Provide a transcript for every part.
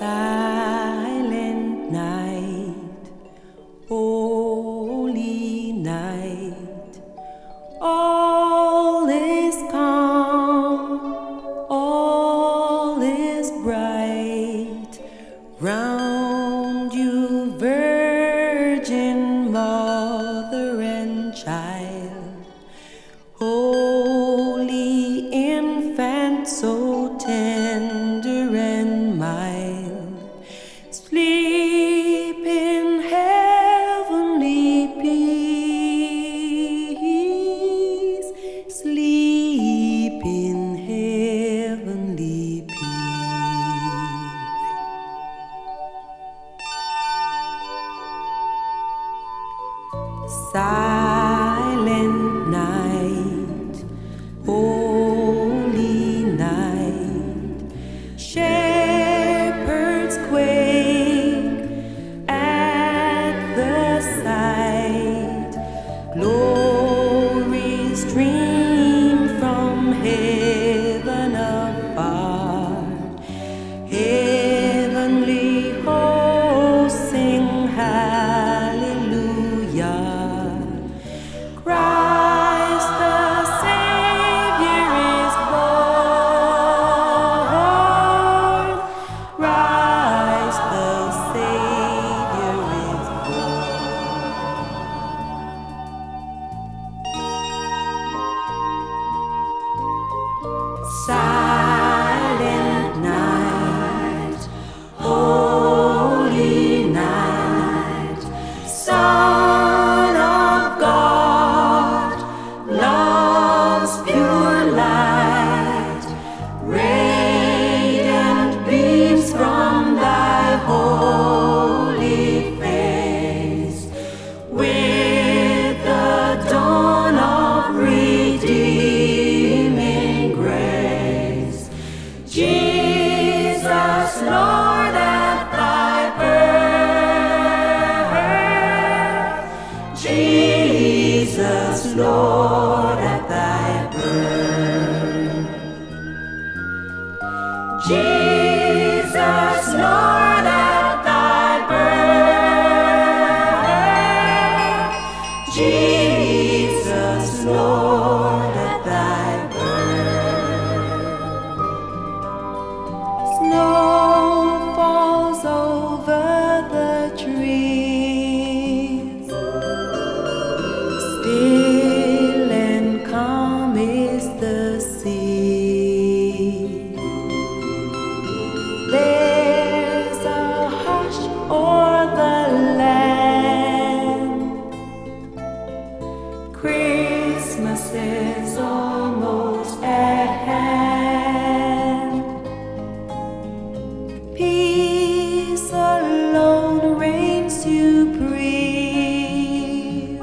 Silent night, holy night, all is calm, all is bright, round you virgin mother and child, holy infant so tender and mild, sleep in heavenly peace, sleep in heavenly peace. Silent night, holy night, shepherds quake at the sight, glory stream from heaven afar, heavenly hosts sing hallelujah. Christ the Savior is born. Christ the Savior is born. Silent night, holy night, Son of God, love's pure light, radiant beams from thy holy face, with the dawn of redeeming grace. Jesus, Lord, at thy birth, Jesus, Lord, at thy birth, Jesus, Lord, at thy birth, Jesus, Lord, at thy birth. Snow falls over the trees, still and calm is the sea. There's a hush o'er the land. Christmas is almost at hand. Peace alone reigns supreme,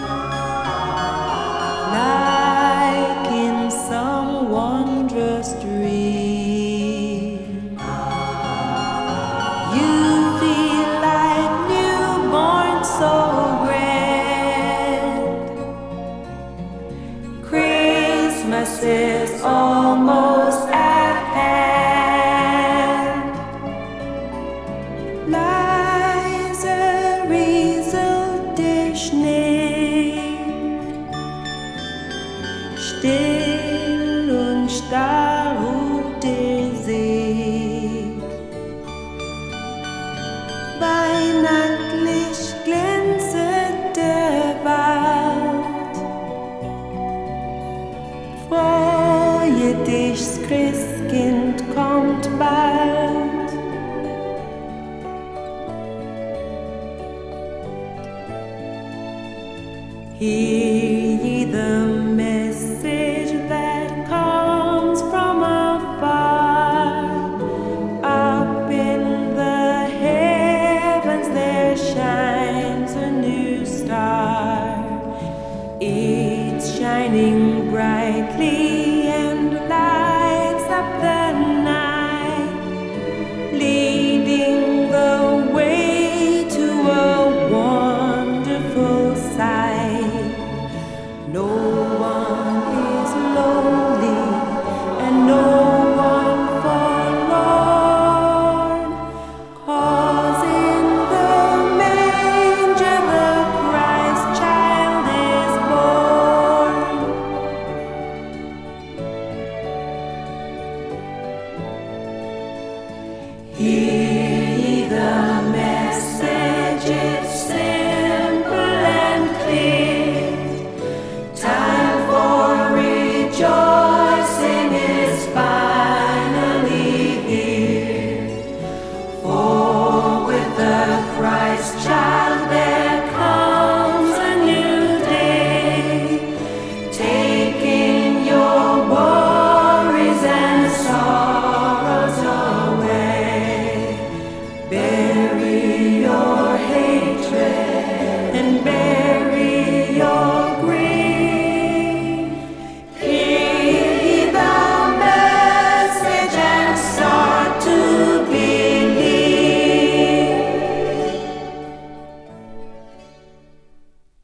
like in some wondrous dream. You feel like newborn, so grand. Christmas is almost at hand. Leise rieselt der Schnee, still und starr ruht der See. Weihnachtlich glänzet der Wald. Freue dich, das Christkind kommt bald. Hear ye the message that comes from afar. Up in the heavens there shines a new star. It's shining brightly and lights up the night, leading the way to a wonderful sight. Hear